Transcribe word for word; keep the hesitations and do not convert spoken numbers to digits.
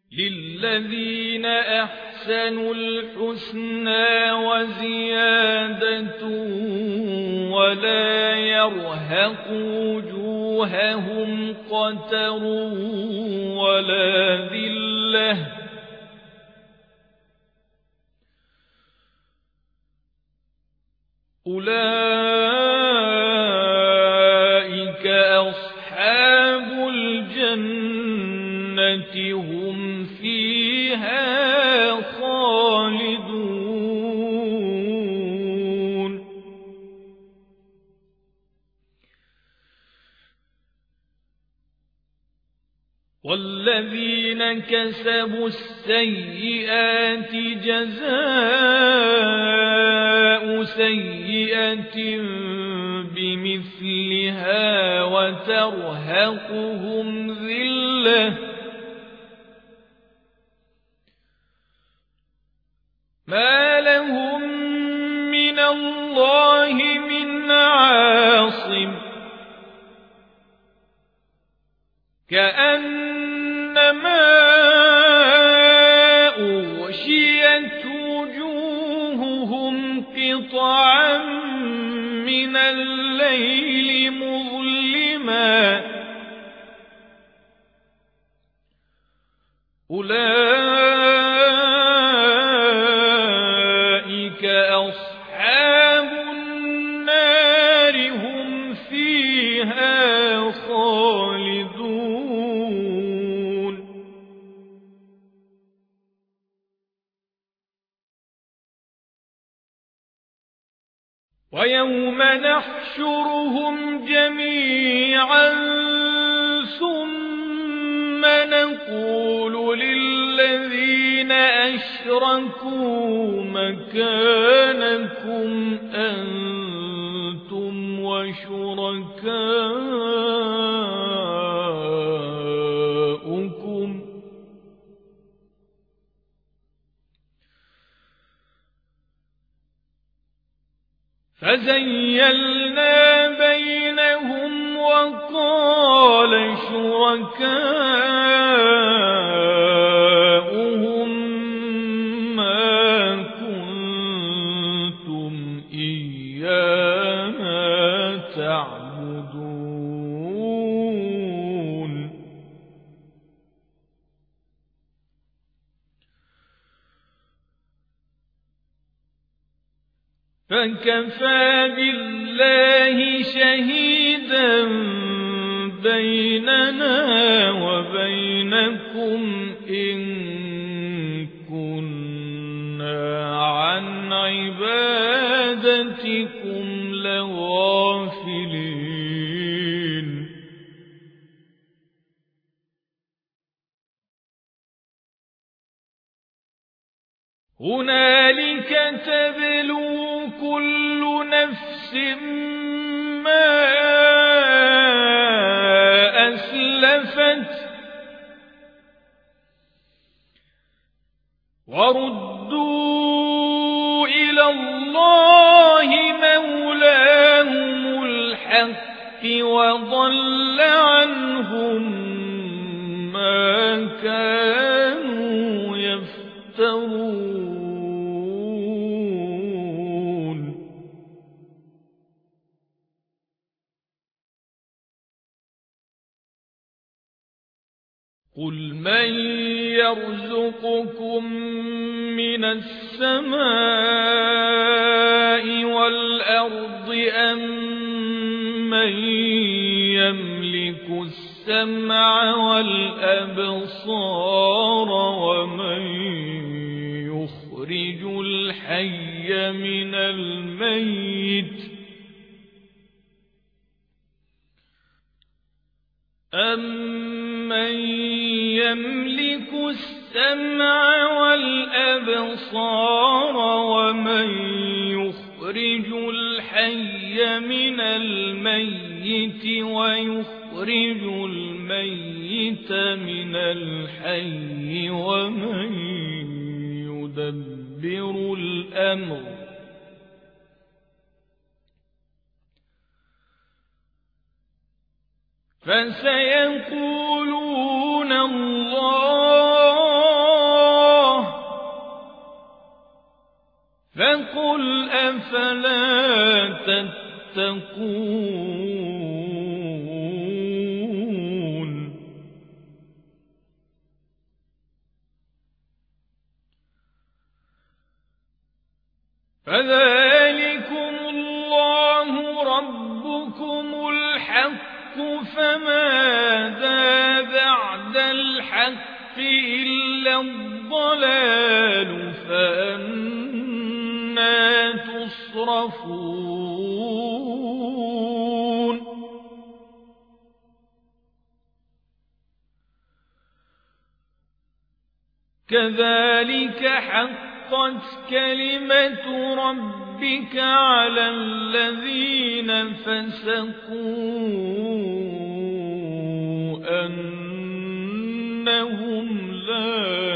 للذين أحسنوا الحسنى وزيادة ولا يرهق وجوههم قتر ولا ذلة أولئك أصحاب الجنة هم فيها خالدون والذين كسبوا السيئات جزاء سيئة بمثلها وترهقهم ذلة ما لهم من الله من عاصم كأنما أغشيت وجوههم قطعا من الليل مظلما أولئك أصحاب النار هم فيها خالدون ويوم نحشرهم جميعا ثم نقول للذين أشركوا مكانكم أنتم وشركاؤكم فزيلنا بينهم وقال شركاؤهم ما كنتم إيانا تعبدون فكفى بالله شهيدا بيننا وبينكم إن كنا عن عبادتكم لغافلين هنالك تبلو كل نفس ما أسلفت وردوا إلى الله مولاهم الحق وضل عنهم ما كانوا يفترون قل من يرزقكم من السماء والأرض أم من يملك السمع والأبصار ومن يخرج الحي من الميت أَمَّن يَمْلِكُ السَّمْعَ وَالْأَبْصَارَ وَمَن يُخْرِجُ الْحَيَّ مِنَ الْمَيِّتِ وَيُخْرِجُ الْمَيِّتَ مِنَ الْحَيِّ وَمَن يُدَبِّرُ الْأَمْرَ فسيقولون الله تتقون فذلكم الله ربكم الحق فماذا بعد الحق إلا الضلال فأنى تصرفون كذلك حقت كلمة ربك على الذين فسقوا أنهم لا